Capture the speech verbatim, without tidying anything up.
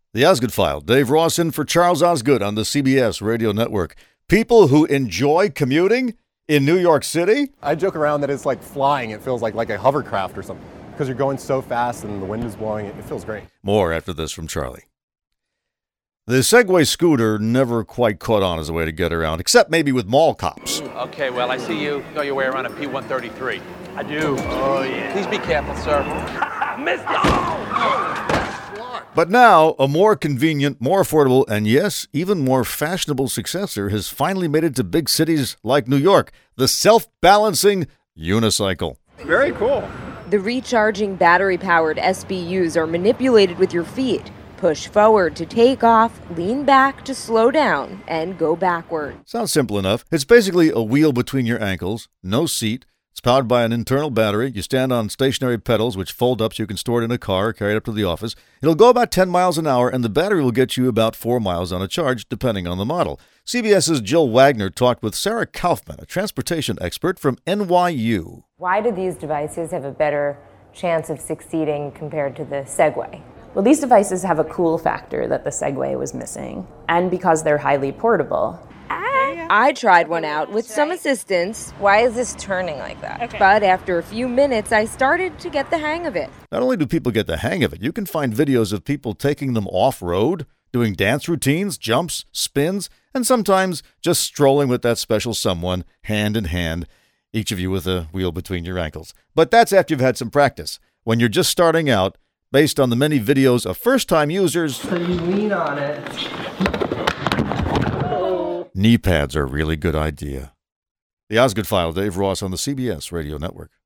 The Osgood File. Dave Ross in for Charles Osgood on the C B S Radio Network. People who enjoy commuting in New York City? I joke around that it's like flying. It feels like, like a hovercraft or something because you're going so fast and the wind is blowing. It, it feels great. More after this from Charlie. The Segway scooter never quite caught on as a way to get around, except maybe with mall cops. Okay, well, I see you know your way around a P one thirty-three. I do. Oh, yeah. Please be careful, sir. Mister! But now, a more convenient, more affordable, and yes, even more fashionable successor has finally made it to big cities like New York, the self-balancing unicycle. Very cool. The recharging battery-powered S B Us are manipulated with your feet. Push forward to take off, lean back to slow down, and go backward. Sounds simple enough. It's basically a wheel between your ankles, no seat. It's powered by an internal battery. You stand on stationary pedals, which fold up so you can store it in a car, carry it up to the office. It'll go about ten miles an hour, and the battery will get you about four miles on a charge, depending on the model. CBS's Jill Wagner talked with Sarah Kaufman, a transportation expert from N Y U. Why do these devices have a better chance of succeeding compared to the Segway? Well, these devices have a cool factor that the Segway was missing, and because they're highly portable. I tried one out with some assistance. Why is this turning like that? Okay. But after a few minutes, I started to get the hang of it. Not only do people get the hang of it, you can find videos of people taking them off-road, doing dance routines, jumps, spins, and sometimes just strolling with that special someone, hand in hand, each of you with a wheel between your ankles. But that's after you've had some practice. When you're just starting out, based on the many videos of first-time users, so you lean on it. Knee pads are a really good idea. The Osgood File, Dave Ross on the C B S Radio Network.